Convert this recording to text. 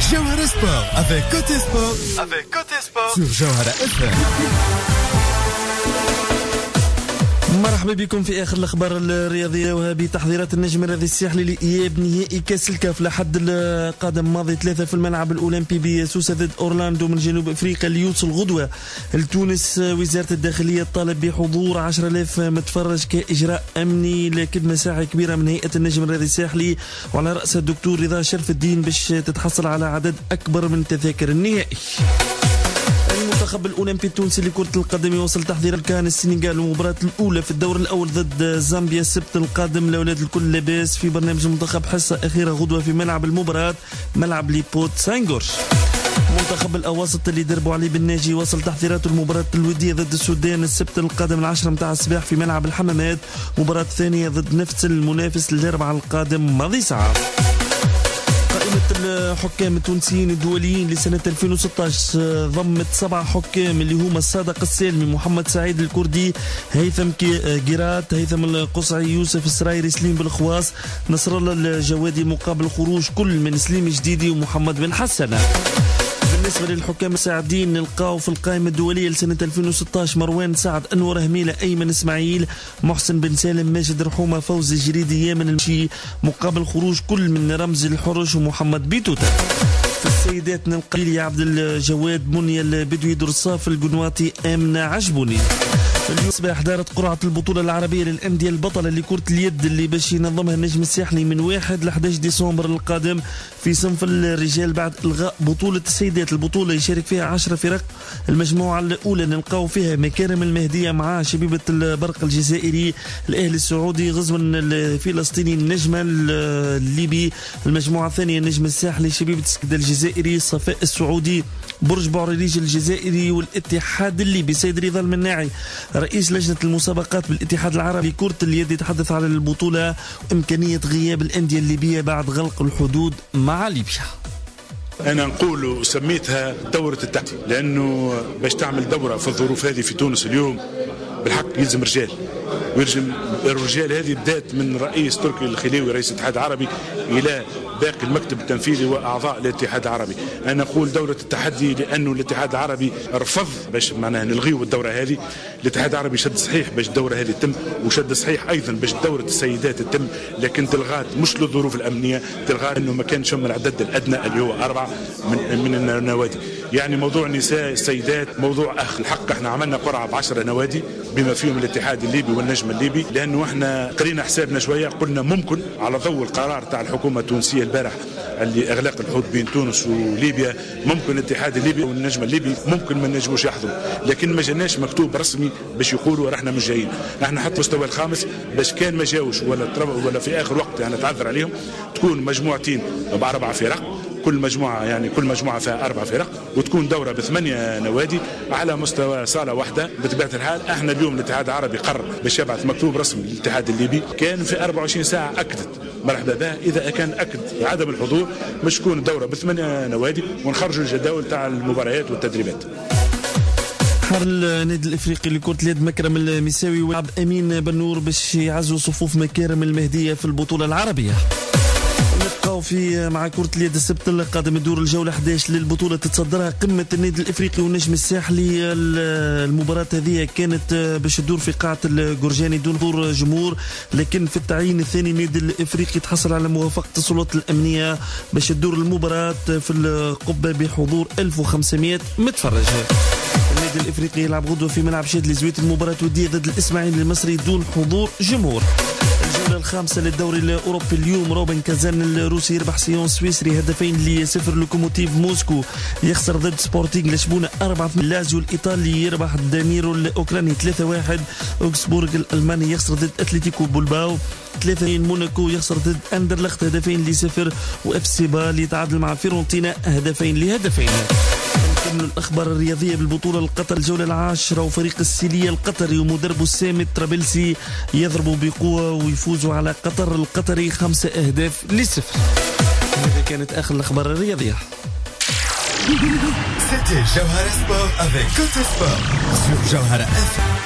Jawhara Sport avec Côté Sport sur Jawhara FM. مرحبا بكم في اخر الاخبار الرياضيه وهذه تحضيرات النجم الرياضي الساحلي لاياب نهائي كاس الكاف لحد القادم ماضي 3 في الملعب الاولمبي بسوسه ضد اورلاندو من جنوب افريقيا اللي يوصل غدوه لتونس. وزاره الداخليه تطالب بحضور 10,000 متفرج كاجراء امني لكن مساحه كبيره من هيئه النجم الرياضي الساحلي وعلى راس الدكتور رضا شرف الدين باش تتحصل على عدد اكبر من تذاكر النهائي. المنتخب الأولمبي التونسي لكرة القدم يواصل تحضير الكان السنغال المباراة الأولى في الدور الأول ضد زامبيا السبت القادم. الأولاد الكل لاباس في برنامج المنتخب حصة أخيرة غدوة في ملعب المباراة ملعب ليبوت سانغورش. منتخب الأواسط اللي دربوا علي بن ناجي وصل تحضيرات المباراة الودية ضد السودان السبت القادم 10 متاع الصباح في ملعب الحمامات. مباراة ثانية ضد نفس المنافس الأربعاء القادم ماضي ساعة. قائمة الحكام التونسيين الدوليين لسنة 2016 ضمت 7 حكام اللي هما الصادق السالمي، محمد سعيد الكردي، هيثم قيرات، هيثم القصعي، يوسف السرايري، سليم بالخواص، نصر الله الجوادي مقابل خروج كل من سليم جديدي ومحمد بن حسنة. بالنسبة للحكام الساعدين نلقاو في القائمة الدولية لسنة 2016 مروان سعد، أنور هميلة، أيمن إسماعيل، محسن بن سالم، ماجد رحومة، فوزي جريدي، يامن المشي مقابل خروج كل من رمزي الحرش ومحمد بيتوتا. في السيدات نلقى ليليا عبد الجواد، منيا البدوي، درصاف القنواطي، آمنة عجبوني. اليوم صباح دارت قرعة البطولة العربية للأندية البطلة لكرة اليد اللي باش ينظمها النجم الساحلي من 1 ل 11 ديسمبر القادم في صنف الرجال بعد إلغاء بطولة السيدات. البطولة يشارك فيها 10 فرق. المجموعة الأولى نلقاو فيها مكارم المهدية مع شبيبة البرق الجزائري، الأهلي السعودي، غزوان الفلسطيني، النجمة الليبي. المجموعة الثانية النجم الساحلي، شبيبة سكدة الجزائري، صفاء السعودي، برج بعريريج الجزائري، والاتحاد الليبي. سيد رضا المناعي رئيس لجنة المسابقات بالاتحاد العربي كرة اليد يتحدث على البطولة وإمكانية غياب الأندية الليبية بعد غلق الحدود مع ليبيا. أنا نقول سميتها دورة التحدي لأنه باش تعمل دورة في الظروف هذه في تونس اليوم بالحق يلزم رجال، ويلزم الرجال هذه بدات من رئيس تركي الخليوي رئيس الاتحاد العربي إلى باقي المكتب التنفيذي وأعضاء الاتحاد العربي. أنا أقول دورة التحدي لأنه الاتحاد العربي رفض باش معناها نلغيو الدورة هذه. الاتحاد العربي شد صحيح باش الدورة هذه تتم، وشد صحيح أيضا باش دورة السيدات تتم، لكن تلغات مش للظروف الأمنية، تلغات أنه ما كانش من العدد الأدنى اللي هو 4 من النوادي. يعني موضوع نساء السيدات موضوع الحق احنا عملنا قرعة ب10 نوادي بما فيهم الاتحاد الليبي والنجم الليبي، لأنه احنا قرينا حسابنا شوية، قلنا ممكن على ضوء القرار تاع الحكومة التونسية البارح اللي اغلاق الحدود بين تونس وليبيا، ممكن الاتحاد الليبي والنجم الليبي ممكن ما نجموش يحضروا، لكن ما جاناش مكتوب رسمي باش يقولوا احنا مش جايين. احنا حتى مستوى الخامس باش كان ما جاوش ولا في اخر وقت يعني تعذر عليهم تكون مجموعتين ب4 فرق، كل مجموعة فيها 4 فرق، وتكون دورة ب8 نوادي على مستوى صالة واحدة. بطبيعة الحال احنا اليوم الاتحاد العربي قرر باش يبعث مكتوب رسمي للاتحاد الليبي، كان في 24 ساعة أكدت مرحبا بها، إذا كان أكد عدم الحضور مش تكون دورة ب8 نوادي ونخرجوا الجداول تاع المباريات والتدريبات. حر النادي الافريقي لكرة اليد مكرم المساوي ولعب امين بنور باش يعزوا صفوف مكارم المهدية في البطولة العربية. نبقاو في مع كرة اليد السبت القادم الدور الجولة 11 للبطولة تتصدرها قمة النادي الافريقي والنجم الساحلي. المباراة هذه كانت باش تدور في قاعة الجورجاني دون حضور جمهور، لكن في التعيين الثاني النادي الافريقي تحصل على موافقة السلطات الامنية باش تدور المباراة في القبة بحضور 1500 متفرج. النادي الافريقي يلعب غدوة في ملعب شادلي زويت المباراة ودية ضد الاسماعيلي المصري دون حضور جمهور. الجولة الخامسة للدوري الأوروبي اليوم روبن كازان الروسي يربح سيون سويسري 2-0. لوكوموتيف موسكو يخسر ضد سبورتينغ لشبونة 4. لازيو الإيطالي يربح دانيرو الأوكراني 3-1. أوكسبورغ الألماني يخسر ضد أتلتيكو بولباو 3. موناكو يخسر ضد أندرلخت 2-0. وإف سي بال يتعادل مع فيرونتينا 2-2. نكمل الأخبار الرياضية بالبطولة القطر الجولة 10 وفريق السيلية القطري ومدربه السامي طرابلسي يضربوا بقوة ويفوزوا على قطر القطري 5-0. هذه كانت آخر الأخبار الرياضية. C'était Jawhara Sport avec Côté Sport sur Jawhara FM.